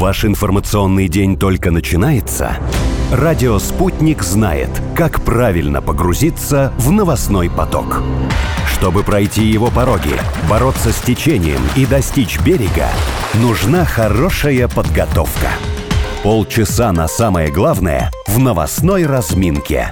Ваш информационный день только начинается? Радио «Спутник» знает, как правильно погрузиться в новостной поток. Чтобы пройти его пороги, бороться с течением и достичь берега, нужна хорошая подготовка. Полчаса на самое главное в новостной разминке.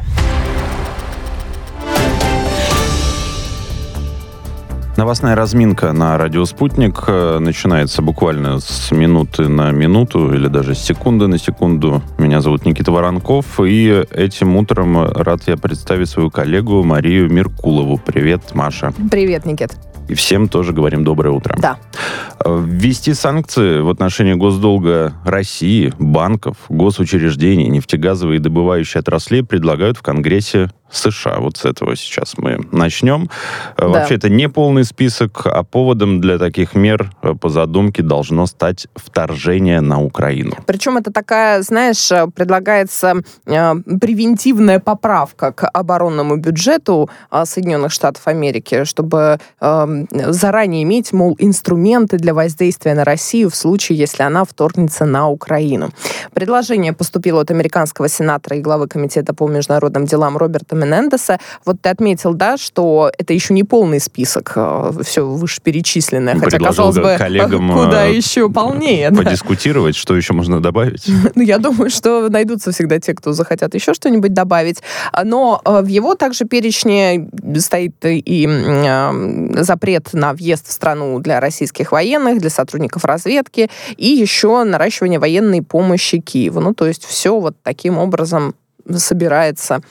Новостная разминка на радио «Спутник» начинается буквально с минуты на минуту или даже с секунды на секунду. Меня зовут Никита Воронков, и этим утром рад я представить свою коллегу Марию Меркулову. Привет, Маша. Привет, Никит. И всем тоже говорим доброе утро. Да. Ввести санкции в отношении госдолга России, банков, госучреждений, нефтегазовой и добывающей отраслей предлагают в Конгрессе США. Вот с этого сейчас мы начнем. Да. Вообще, это не полный список, а поводом для таких мер по задумке должно стать вторжение на Украину. Причем это такая, знаешь, предлагается превентивная поправка к оборонному бюджету Соединенных Штатов Америки, чтобы заранее иметь, мол, инструменты для воздействия на Россию в случае, если она вторгнется на Украину. Предложение поступило от американского сенатора и главы Комитета по международным делам Роберта Менендеса. Вот ты отметил, да, что это еще не полный список, все вышеперечисленное. Хотя, казалось бы, коллегам куда еще полнее. Подискутировать, что еще можно добавить? Ну, я думаю, что найдутся всегда те, кто захотят еще что-нибудь добавить. Но в его также перечне стоит и запрет на въезд в страну для российских военных, для сотрудников разведки, и еще наращивание военной помощи Киеву. Ну, то есть все вот таким образом собирается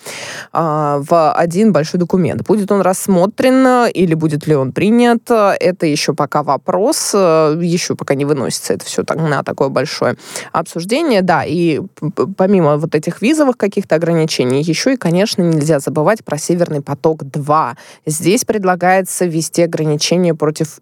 в один большой документ. Будет он рассмотрен или будет ли он принят, это еще пока вопрос, еще пока не выносится это все на такое большое обсуждение. Да, и помимо вот этих визовых каких-то ограничений, еще и, конечно, нельзя забывать про Северный поток-2. Здесь предлагается ввести ограничения против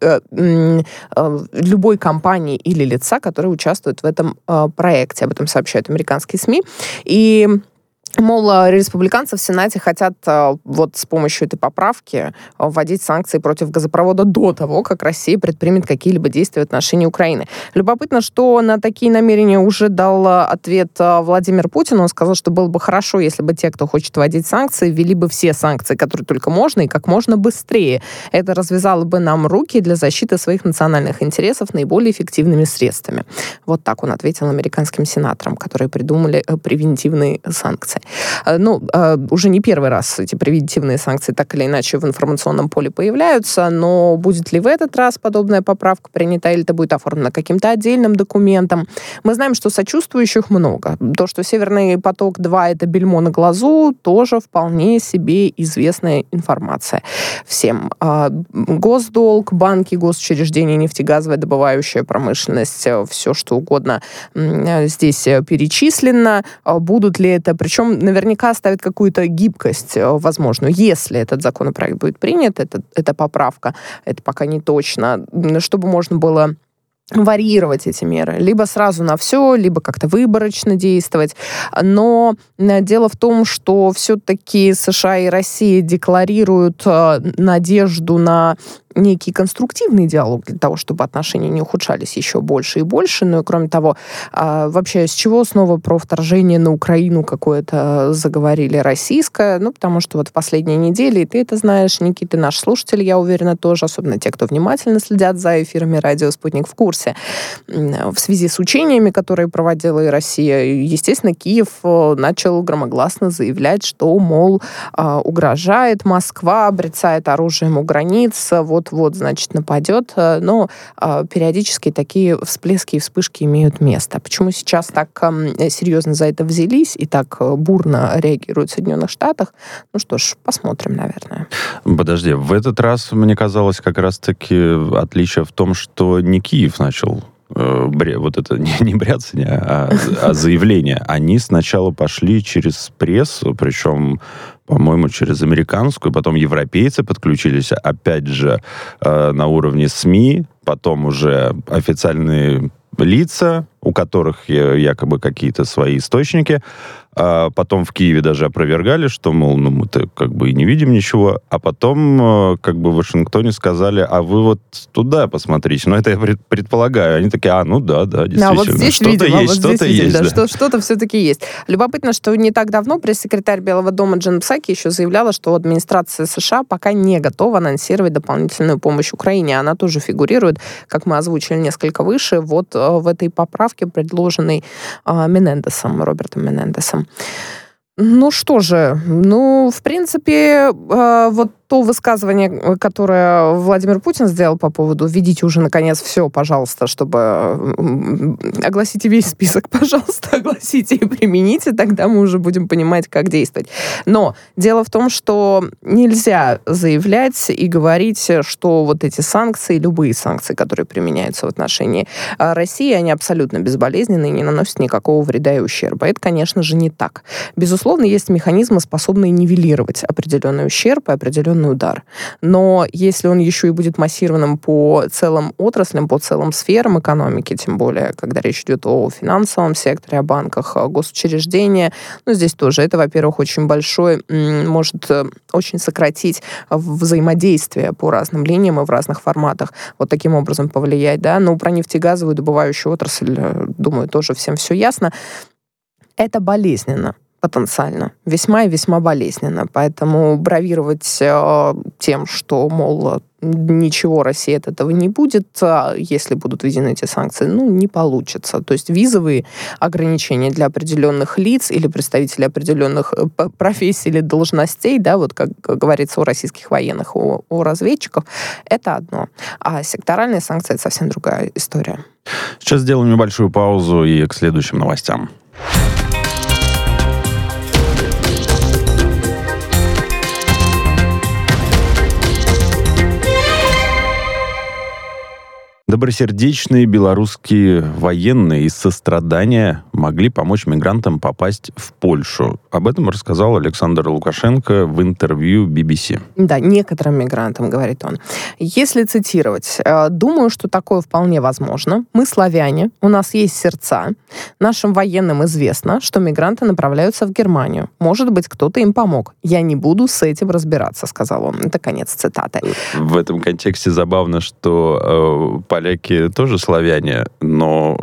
любой компании или лица, которые участвуют в этом проекте. Об этом сообщают американские СМИ. И мол, республиканцы в Сенате хотят вот с помощью этой поправки вводить санкции против газопровода до того, как Россия предпримет какие-либо действия в отношении Украины. Любопытно, что на такие намерения уже дал ответ Владимир Путин. Он сказал, что было бы хорошо, если бы те, кто хочет вводить санкции, ввели бы все санкции, которые только можно, и как можно быстрее. Это развязало бы нам руки для защиты своих национальных интересов наиболее эффективными средствами. Вот так он ответил американским сенаторам, которые придумали превентивные санкции. Ну, уже не первый раз эти превентивные санкции так или иначе в информационном поле появляются, но будет ли в этот раз подобная поправка принята, или это будет оформлено каким-то отдельным документом? Мы знаем, что сочувствующих много. То, что Северный поток-2 — это бельмо на глазу, тоже вполне себе известная информация всем. Госдолг, банки, госучреждения, нефтегазовая добывающая промышленность, все что угодно здесь перечислено. Будут ли это... Причем наверняка ставит какую-то гибкость возможную. Если этот законопроект будет принят, эта поправка, это пока не точно, чтобы можно было варьировать эти меры. Либо сразу на все, либо как-то выборочно действовать. Но дело в том, что все-таки США и Россия декларируют надежду на некий конструктивный диалог для того, чтобы отношения не ухудшались еще больше и больше. Ну и кроме того, вообще с чего снова про вторжение на Украину какое-то заговорили российское? Ну, потому что вот в последние недели, и ты это знаешь, Никита, наш слушатель, я уверена, тоже, особенно те, кто внимательно следят за эфирами радио «Спутник» в курсе. В связи с учениями, которые проводила и Россия, естественно, Киев начал громогласно заявлять, что, мол, угрожает Москва, брецает оружием у границ, вот, значит, нападет, но периодически такие всплески и вспышки имеют место. Почему сейчас так серьезно за это взялись и так бурно реагируют в Соединенных Штатах? Ну что ж, посмотрим, наверное. Подожди, в этот раз, мне казалось, как раз-таки отличие в том, что не Киев начал вот это не бряцание, а заявление. Они сначала пошли через прессу, причем, по-моему, через американскую, потом европейцы подключились, опять же, на уровне СМИ, потом уже официальные лица, у которых якобы какие-то свои источники. А потом в Киеве даже опровергали, что, мол, ну мы-то как бы и не видим ничего. А потом как бы в Вашингтоне сказали, а вы вот туда посмотрите. Ну, это я предполагаю. Они такие, ну да, действительно. Вот здесь что-то видимо, есть, вот здесь что-то видимо, есть. Да. Что-то все-таки есть. Любопытно, что не так давно пресс-секретарь Белого дома Джен Псаки еще заявляла, что администрация США пока не готова анонсировать дополнительную помощь Украине. Она тоже фигурирует, как мы озвучили несколько выше, вот в этой поправке, предложенной Робертом Менендесом. Ну что же, в принципе, вот то высказывание, которое Владимир Путин сделал по поводу «введите уже, наконец, все, пожалуйста, чтобы огласите весь список, пожалуйста, огласите и примените, тогда мы уже будем понимать, как действовать». Но дело в том, что нельзя заявлять и говорить, что вот эти санкции, любые санкции, которые применяются в отношении России, они абсолютно безболезненны и не наносят никакого вреда и ущерба. Это, конечно же, не так. Безусловно, есть механизмы, способные нивелировать определенный ущерб и определенный удар. Но если он еще и будет массированным по целым отраслям, по целым сферам экономики, тем более, когда речь идет о финансовом секторе, о банках, о госучреждениях, здесь тоже это, во-первых, очень большой, может очень сократить взаимодействие по разным линиям и в разных форматах, вот таким образом повлиять, да. Но про нефтегазовую добывающую отрасль, думаю, тоже всем все ясно. Это болезненно. Потенциально. Весьма и весьма болезненно. Поэтому бравировать тем, что, мол, ничего России от этого не будет, если будут введены эти санкции, не получится. То есть визовые ограничения для определенных лиц или представителей определенных профессий или должностей, да, вот как говорится у российских военных, у разведчиков, это одно. А секторальные санкции — это совсем другая история. Сейчас сделаем небольшую паузу и к следующим новостям. Добросердечные белорусские военные из сострадания могли помочь мигрантам попасть в Польшу. Об этом рассказал Александр Лукашенко в интервью BBC. Да, некоторым мигрантам, говорит он. Если цитировать, думаю, что такое вполне возможно. Мы славяне, у нас есть сердца. Нашим военным известно, что мигранты направляются в Германию. Может быть, кто-то им помог. Я не буду с этим разбираться, сказал он. Это конец цитаты. В этом контексте забавно, что поляки тоже славяне, но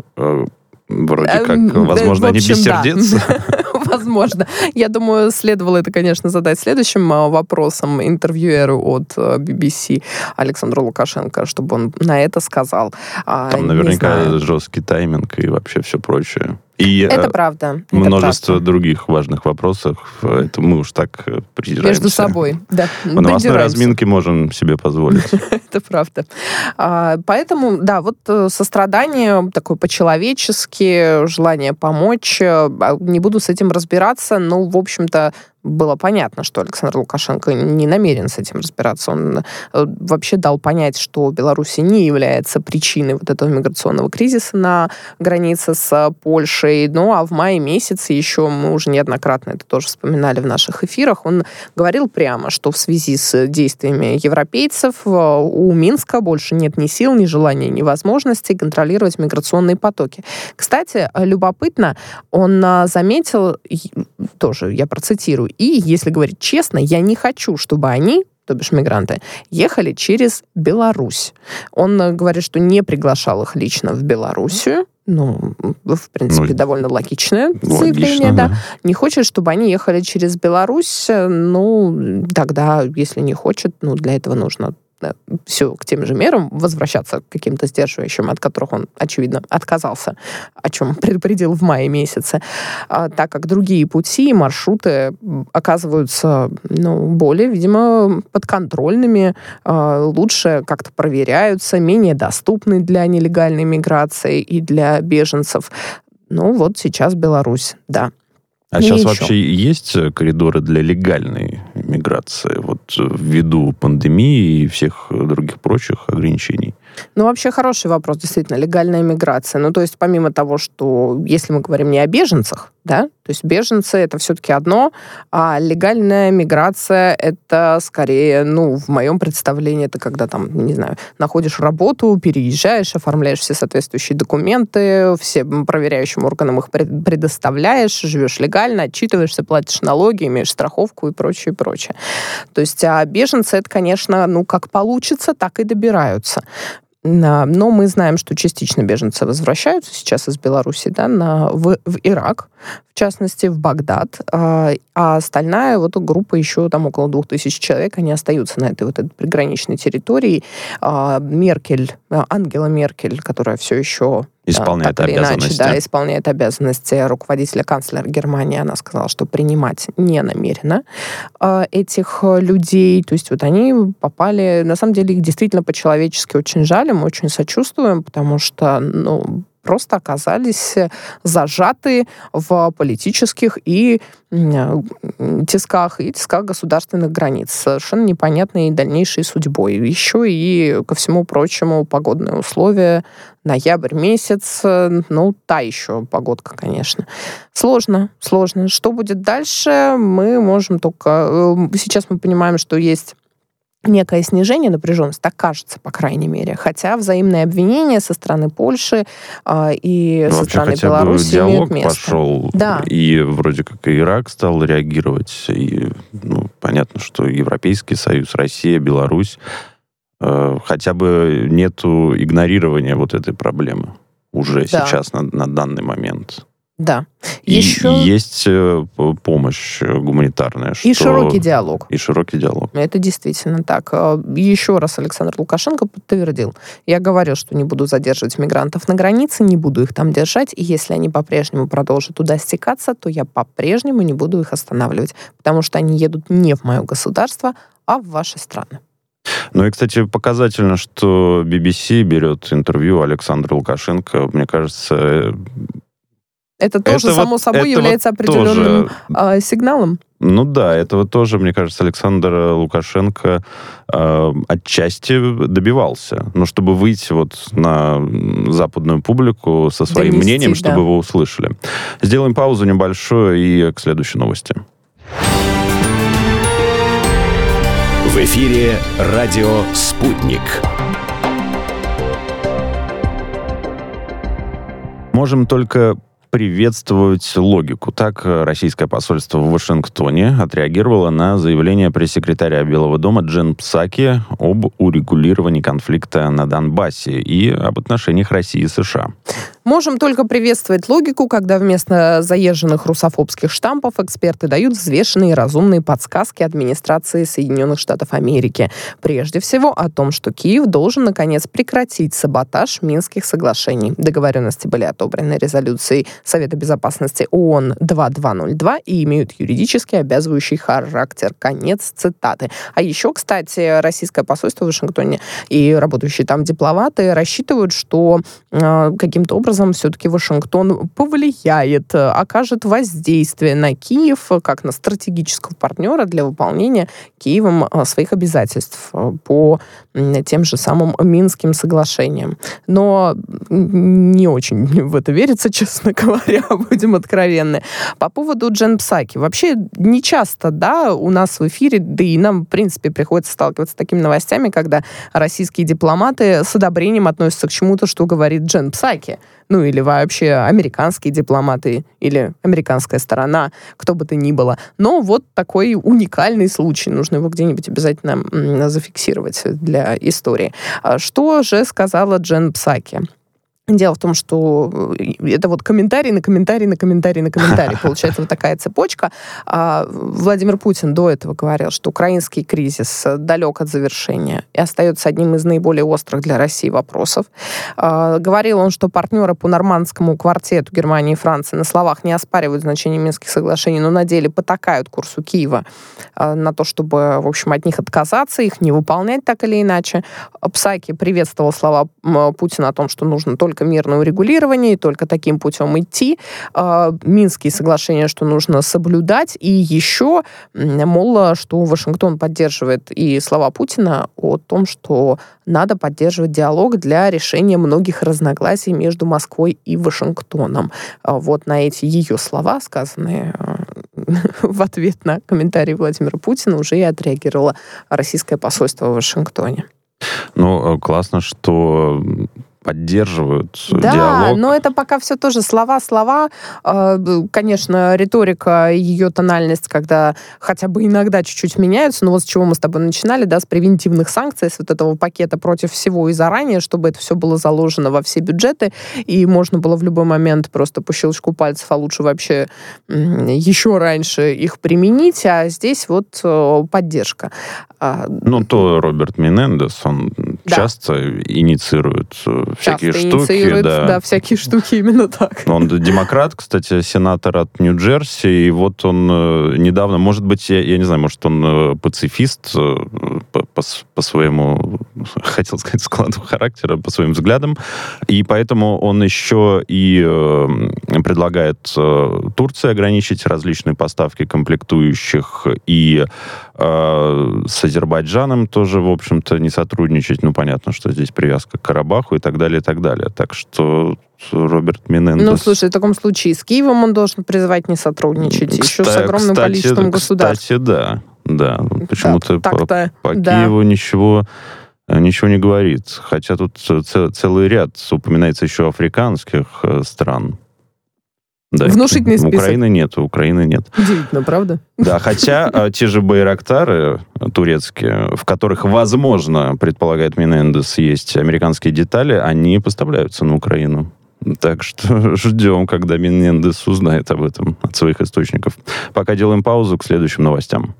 вроде как, возможно, они без сердец. Возможно. Я думаю, следовало это, конечно, задать следующим вопросом интервьюеру от BBC Александру Лукашенко, чтобы он на это сказал. Там наверняка жесткий тайминг и вообще все прочее. И это правда. Множество других важных вопросов. Это мы уж так придираемся. Между собой, да. В новостной разминке можем себе позволить. Это правда. Поэтому, да, вот сострадание такое по-человечески, желание помочь. Не буду с этим разбираться, но, в общем-то, было понятно, что Александр Лукашенко не намерен с этим разбираться. Он вообще дал понять, что Беларусь не является причиной вот этого миграционного кризиса на границе с Польшей. Ну, а в мае месяце еще, мы уже неоднократно это тоже вспоминали в наших эфирах, он говорил прямо, что в связи с действиями европейцев у Минска больше нет ни сил, ни желания, ни возможности контролировать миграционные потоки. Кстати, любопытно, он заметил, тоже я процитирую, и, если говорить честно, я не хочу, чтобы они, то бишь мигранты, ехали через Беларусь. Он говорит, что не приглашал их лично в Белоруссию. В принципе, довольно логичное заявление, да. Не хочет, чтобы они ехали через Беларусь. Тогда, если не хочет, для этого нужно все к тем же мерам, возвращаться к каким-то сдерживающим, от которых он, очевидно, отказался, о чем предупредил в мае месяце, так как другие пути и маршруты оказываются, более, видимо, подконтрольными, лучше как-то проверяются, менее доступны для нелегальной миграции и для беженцев. Вот сейчас Беларусь, да. А сейчас вообще есть коридоры для легальной миграции, ввиду пандемии и всех других прочих ограничений? Вообще хороший вопрос, действительно, легальная миграция. То есть помимо того, что если мы говорим не о беженцах, Да? То есть беженцы — это все-таки одно, а легальная миграция — это скорее, в моем представлении, это когда там, не знаю, находишь работу, переезжаешь, оформляешь все соответствующие документы, всем проверяющим органам их предоставляешь, живешь легально, отчитываешься, платишь налоги, имеешь страховку и прочее, прочее. То есть беженцы — это, конечно, как получится, так и добираются. Но мы знаем, что частично беженцы возвращаются сейчас из Беларуси, в Ирак, в частности, в Багдад, а остальная группа еще там около 2000 человек, они остаются на этой приграничной территории. Ангела Меркель, которая все еще исполняет обязанности. Исполняет обязанности руководителя, канцлера Германии, она сказала, что принимать не намерена этих людей. То есть они попали, на самом деле, их действительно по-человечески очень жаль, мы очень сочувствуем, потому что, просто оказались зажаты в политических и тисках государственных границ. Совершенно непонятной дальнейшей судьбой. Еще и, ко всему прочему, погодные условия. Ноябрь месяц, та еще погодка, конечно. Сложно. Что будет дальше, мы можем только... Сейчас мы понимаем, что есть некое снижение напряженности, так кажется, по крайней мере. Хотя взаимные обвинения со стороны Польши и со стороны Беларуси имеют место. Пошел, да. И вроде как и Ирак стал реагировать. И, понятно, что Европейский Союз, Россия, Беларусь, хотя бы нету игнорирования этой проблемы уже сейчас, на данный момент. Да. И есть помощь гуманитарная. И широкий диалог. Это действительно так. Еще раз Александр Лукашенко подтвердил. Я говорил, что не буду задерживать мигрантов на границе, не буду их там держать, и если они по-прежнему продолжат туда стекаться, то я по-прежнему не буду их останавливать, потому что они едут не в мое государство, а в ваши страны. И, кстати, показательно, что BBC берет интервью Александра Лукашенко. Мне кажется... Это тоже, само собой, является определенным сигналом? Этого тоже, мне кажется, Александр Лукашенко отчасти добивался. Чтобы выйти на западную публику со своим мнением, чтобы его услышали. Сделаем паузу небольшую и к следующей новости. В эфире радио «Спутник». Можем только приветствовать логику. Так, российское посольство в Вашингтоне отреагировало на заявление пресс-секретаря Белого дома Джен Псаки об урегулировании конфликта на Донбассе и об отношениях России и США. Можем только приветствовать логику, когда вместо заезженных русофобских штампов эксперты дают взвешенные и разумные подсказки администрации Соединенных Штатов Америки. Прежде всего о том, что Киев должен, наконец, прекратить саботаж Минских соглашений. Договоренности были отобрены резолюцией Совета Безопасности ООН 2202 и имеют юридически обязывающий характер. Конец цитаты. А еще, кстати, российское посольство в Вашингтоне и работающие там дипломаты рассчитывают, что каким-то образом все-таки Вашингтон повлияет, окажет воздействие на Киев как на стратегического партнера для выполнения Киевом своих обязательств по тем же самым Минским соглашениям. Но не очень в это верится, честно говоря, будем откровенны. По поводу Джен Псаки. Вообще не часто, у нас в эфире, да и нам, в принципе, приходится сталкиваться с такими новостями, когда российские дипломаты с одобрением относятся к чему-то, что говорит Джен Псаки. Или вообще американские дипломаты, или американская сторона, кто бы то ни было. Но такой уникальный случай. Нужно его где-нибудь обязательно зафиксировать для истории. Что же сказала Джен Псаки? Дело в том, что это комментарий на комментарий на комментарий на комментарий. Получается такая цепочка. Владимир Путин до этого говорил, что украинский кризис далек от завершения и остается одним из наиболее острых для России вопросов. Говорил он, что партнеры по нормандскому квартету Германии и Франции на словах не оспаривают значение Минских соглашений, но на деле потакают курсу Киева на то, чтобы, в общем, от них отказаться, их не выполнять так или иначе. Псаки приветствовал слова Путина о том, что нужно только только мирное урегулирование, и только таким путем идти. Минские соглашения, что нужно соблюдать. И еще, мол, что Вашингтон поддерживает и слова Путина о том, что надо поддерживать диалог для решения многих разногласий между Москвой и Вашингтоном. Вот на эти ее слова, сказанные в ответ на комментарий Владимира Путина, уже и отреагировало российское посольство в Вашингтоне. Ну, классно, что поддерживают диалог. Да, но это пока все тоже слова. Конечно, риторика, ее тональность, когда хотя бы иногда чуть-чуть меняются, но вот с чего мы с тобой начинали, да, с превентивных санкций, с вот этого пакета против всего и заранее, чтобы это все было заложено во все бюджеты, и можно было в любой момент просто по щелчку пальцев, а лучше вообще еще раньше их применить, а здесь вот поддержка. Ну, то Роберт Менендес, он часто инициирует всякие штуки. Да, всякие штуки, именно так. Он демократ, кстати, сенатор от Нью-Джерси, и вот он недавно, может быть, я не знаю, может, он пацифист по своему, хотел сказать, складу характера, по своим взглядам, и поэтому он еще и предлагает Турции ограничить различные поставки комплектующих, и с Азербайджаном тоже, в общем-то, не сотрудничать. Ну, понятно, что здесь привязка к Карабаху и так далее, и так далее. Так что Роберт Менендес... Ну, слушай, в таком случае с Киевом он должен призывать не сотрудничать, еще с огромным количеством государств. Кстати, да. Почему-то по да. Киеву ничего не говорит. Хотя тут целый ряд упоминается еще африканских стран. Да, внушительный список. Украины нет. Удивительно, правда? Да, хотя те же байрактары турецкие, в которых, возможно, предполагает Менендес, есть американские детали, они поставляются на Украину. Так что ждем, когда Менендес узнает об этом от своих источников. Пока делаем паузу к следующим новостям.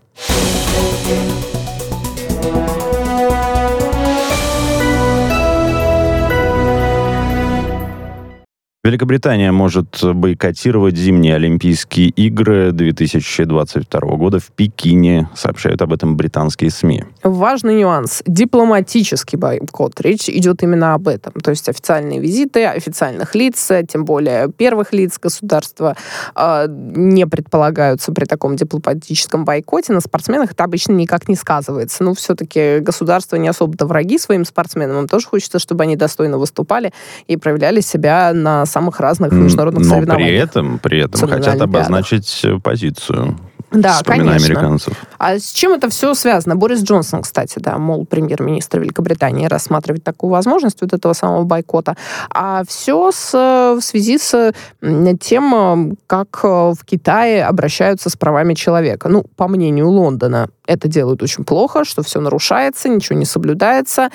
Великобритания может бойкотировать зимние Олимпийские игры 2022 года в Пекине, сообщают об этом британские СМИ. Важный нюанс. Дипломатический бойкот. Речь идет именно об этом. То есть официальные визиты официальных лиц, тем более первых лиц государства, не предполагаются при таком дипломатическом бойкоте. На спортсменах это обычно никак не сказывается. Но все-таки государства не особо-то враги своим спортсменам. Им тоже хочется, чтобы они достойно выступали и проявляли себя на самых разных международных соревнованиях. Но при этом хотят обозначить позицию. Да, вспоминая конечно. Американцев. А с чем это все связано? Борис Джонсон, кстати, да, мол, премьер-министр Великобритании рассматривает такую возможность вот этого самого бойкота. А все в связи с тем, как в Китае обращаются с правами человека. Ну, по мнению Лондона, это делают очень плохо, что все нарушается, ничего не соблюдается,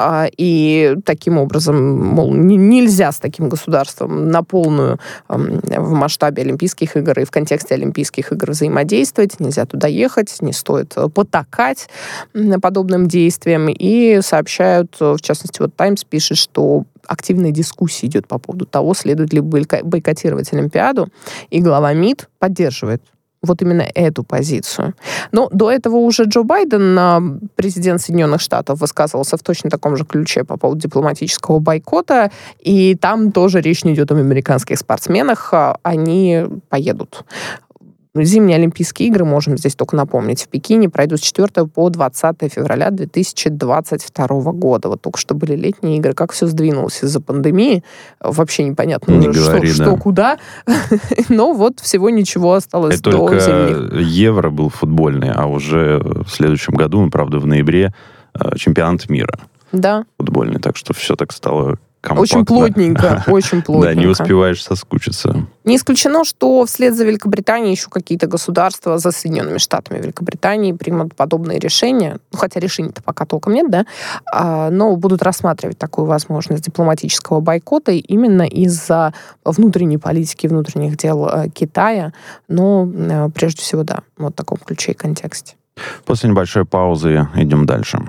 и таким образом, мол, нельзя с таким государством на полную в масштабе Олимпийских игр и в контексте Олимпийских игр взаимодействовать, нельзя туда ехать, не стоит потакать подобным действиям, и сообщают, в частности, вот «Таймс» пишет, что активная дискуссия идет по поводу того, следует ли бойкотировать Олимпиаду, и глава МИД поддерживает вот именно эту позицию. Но до этого уже Джо Байден, президент Соединенных Штатов, высказывался в точно таком же ключе по поводу дипломатического бойкота, и там тоже речь не идет об американских спортсменах, они поедут. Зимние Олимпийские игры, можем здесь только напомнить, в Пекине пройдут с 4 по 20 февраля 2022 года. Вот только что были летние игры. Как все сдвинулось из-за пандемии, вообще непонятно, что куда. Но вот всего ничего осталось до зимних. Только Евро был футбольный, а уже в следующем году, правда, в ноябре, чемпионат мира. Да. Футбольный, так что все так стало компактно. Очень плотненько, очень плотненько. Да, не успеваешь соскучиться. Не исключено, что вслед за Великобританией еще какие-то государства за Соединенными Штатами Великобритании примут подобные решения. Ну, хотя решений-то пока толком нет, да? Но будут рассматривать такую возможность дипломатического бойкота именно из-за внутренней политики, внутренних дел Китая. Но прежде всего, да, вот в таком ключе и контексте. После небольшой паузы идем дальше.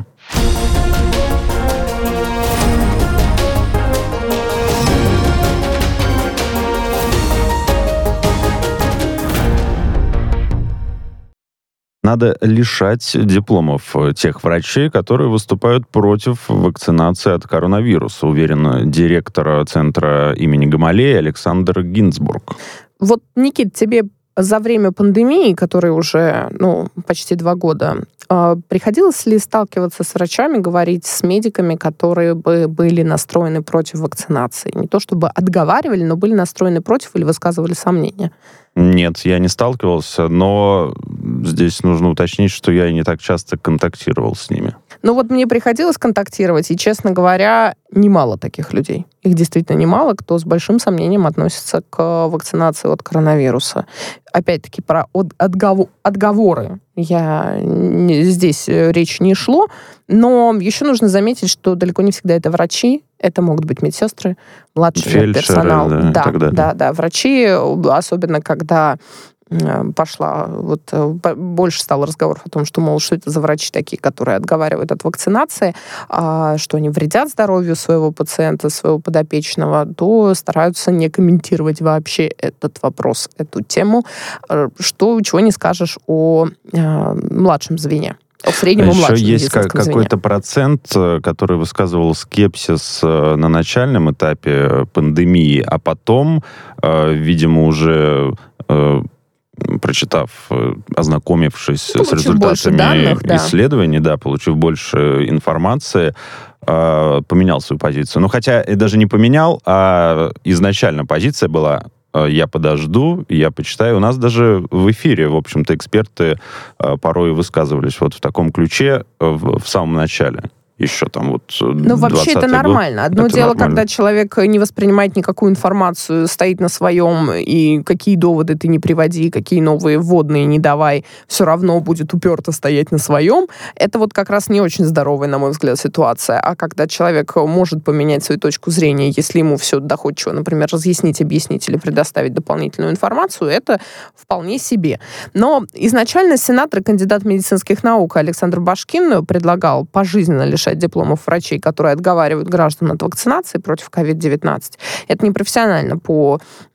надо лишать дипломов тех врачей, которые выступают против вакцинации от коронавируса, уверен директор центра имени Гамалеи Александр Гинзбург. Вот, Никит, тебе за время пандемии, которой уже почти 2 года, приходилось ли сталкиваться с врачами, говорить с медиками, которые бы были настроены против вакцинации? Не то чтобы отговаривали, но были настроены против или высказывали сомнения? Нет, я не сталкивался, но здесь нужно уточнить, что я и не так часто контактировал с ними. Ну вот мне приходилось контактировать, и, честно говоря, немало таких людей. Их действительно немало, кто с большим сомнением относится к вакцинации от коронавируса. Опять-таки, про отговоры здесь речь не шло, но еще нужно заметить, что далеко не всегда это врачи, это могут быть медсестры, младший персонал. Да, врачи, особенно когда пошла, больше стало разговоров о том, что, мол, что это за врачи такие, которые отговаривают от вакцинации, что они вредят здоровью своего пациента, своего подопечного, то стараются не комментировать вообще этот вопрос, эту тему, чего не скажешь о младшем звене. В среднем и младшем. Еще есть какой-то процент, который высказывал скепсис на начальном этапе пандемии, а потом, видимо, уже прочитав, ознакомившись с результатами исследований, получив больше информации, поменял свою позицию. Хотя даже не поменял, а изначально позиция была: я подожду, я почитаю. У нас даже в эфире, в общем-то, эксперты порой высказывались в таком ключе в самом начале. Еще там вообще это нормально. Одно дело, нормально, когда человек не воспринимает никакую информацию, стоит на своем, и какие доводы ты не приводи, какие новые вводные не давай, все равно будет уперто стоять на своем. Это как раз не очень здоровая, на мой взгляд, ситуация. А когда человек может поменять свою точку зрения, если ему все доходчиво, например, разъяснить, объяснить или предоставить дополнительную информацию, это вполне себе. Но изначально сенатор и кандидат медицинских наук Александр Башкин предлагал пожизненно лишать дипломов врачей, которые отговаривают граждан от вакцинации против COVID-19. Это непрофессионально, по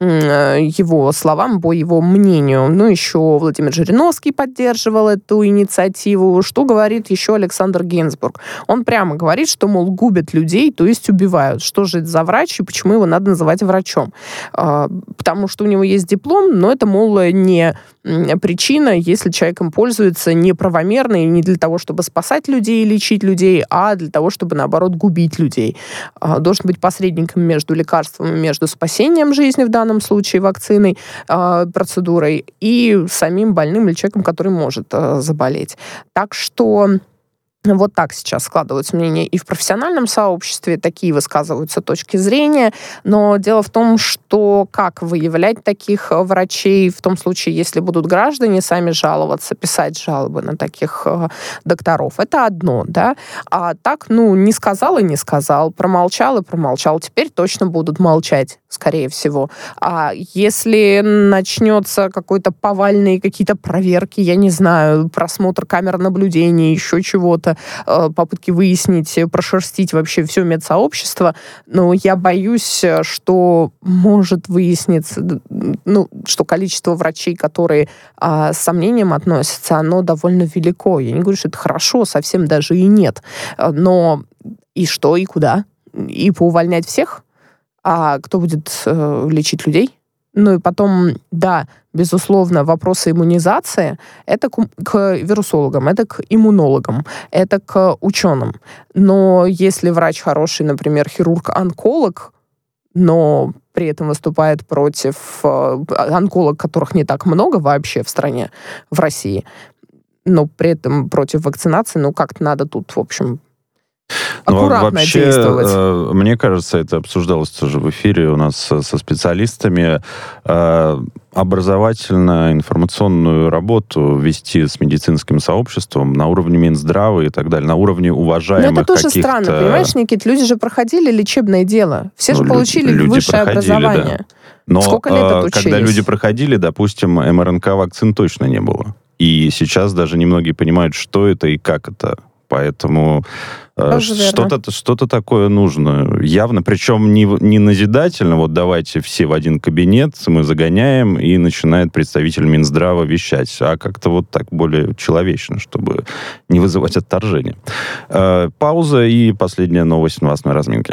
его словам, по его мнению. Еще Владимир Жириновский поддерживал эту инициативу. Что говорит еще Александр Гинзбург? Он прямо говорит, что, мол, губят людей, то есть убивают. Что же это за врач и почему его надо называть врачом? Потому что у него есть диплом, но это, мол, не причина, если человек им пользуется неправомерно и не для того, чтобы спасать людей и лечить людей, а для того, чтобы, наоборот, губить людей. Должен быть посредником между лекарством, между спасением жизни, в данном случае вакциной, процедурой, и самим больным или человеком, который может заболеть. Так что вот так сейчас складываются мнения и в профессиональном сообществе, такие высказываются точки зрения, но дело в том, что как выявлять таких врачей в том случае, если будут граждане сами жаловаться, писать жалобы на таких докторов, это одно, да, а так, не сказал и не сказал, промолчал и промолчал, теперь точно будут молчать, скорее всего. А если начнется какой-то повальные какие-то проверки, я не знаю, просмотр камер наблюдения, еще чего-то, попытки выяснить, прошерстить вообще все медсообщество, но я боюсь, что может выясниться, что количество врачей, которые с сомнением относятся, оно довольно велико. Я не говорю, что это хорошо, совсем даже и нет. Но и что, и куда? И поувольнять всех? А кто будет лечить людей? И потом, да, безусловно, вопросы иммунизации — это к вирусологам, это к иммунологам, это к ученым. Но если врач хороший, например, хирург-онколог, но при этом выступает против онкологов, которых не так много вообще в стране, в России, но при этом против вакцинации, как-то надо тут, в общем, аккуратно действовать. Мне кажется, это обсуждалось тоже в эфире у нас со специалистами, образовательно-информационную работу вести с медицинским сообществом на уровне Минздрава и так далее, на уровне уважаемых каких-то... Но это тоже странно, понимаешь, Никит? Люди же проходили лечебное дело. Все же получили высшее образование. Да. Но сколько лет отучились? Когда люди проходили, допустим, МРНК-вакцин точно не было. И сейчас даже немногие понимают, что это и как это. Поэтому что-то такое нужно. Явно, причем не назидательно, вот давайте все в один кабинет, мы загоняем, и начинает представитель Минздрава вещать, а как-то вот так более человечно, чтобы не вызывать отторжения. Пауза и последняя новость новостной разминки.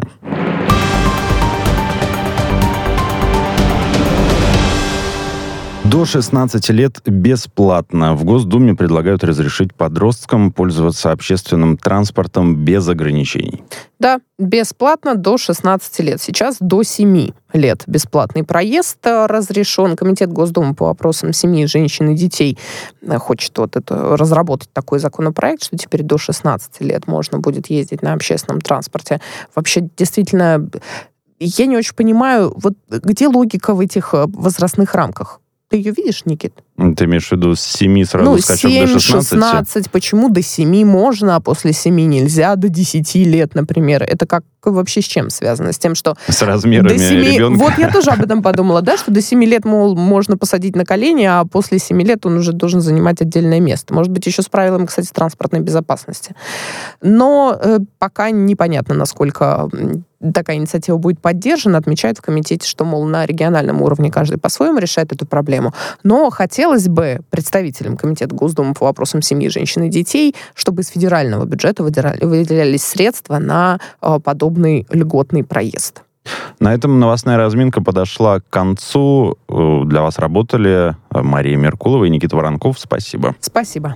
До 16 лет бесплатно. В Госдуме предлагают разрешить подросткам пользоваться общественным транспортом без ограничений. Да, бесплатно до 16 лет. Сейчас до 7 лет бесплатный проезд разрешен. Комитет Госдумы по вопросам семьи, женщин и детей хочет разработать такой законопроект, что теперь до 16 лет можно будет ездить на общественном транспорте. Вообще, действительно, я не очень понимаю, вот где логика в этих возрастных рамках? Ты ее видишь, Никит? Ты имеешь в виду с 7 сразу скачок 7, до 16? 16. Почему до 7 можно, а после 7 нельзя? До 10 лет, например. Это как вообще с чем связано? С тем, что... С размерами до 7... ребенка? Вот я тоже об этом подумала, да, что до 7 лет, мол, можно посадить на колени, а после 7 лет он уже должен занимать отдельное место. Может быть, еще с правилами, кстати, транспортной безопасности. Но пока непонятно, насколько такая инициатива будет поддержана. Отмечают в комитете, что, мол, на региональном уровне каждый по-своему решает эту проблему. Но хотелось бы представителям Комитета Госдумы по вопросам семьи, женщин и детей, чтобы из федерального бюджета выделялись средства на подобный льготный проезд. На этом новостная разминка подошла к концу. Для вас работали Мария Меркулова и Никита Воронков. Спасибо. Спасибо.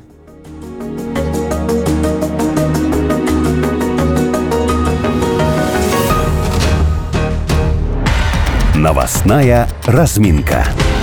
Новостная разминка.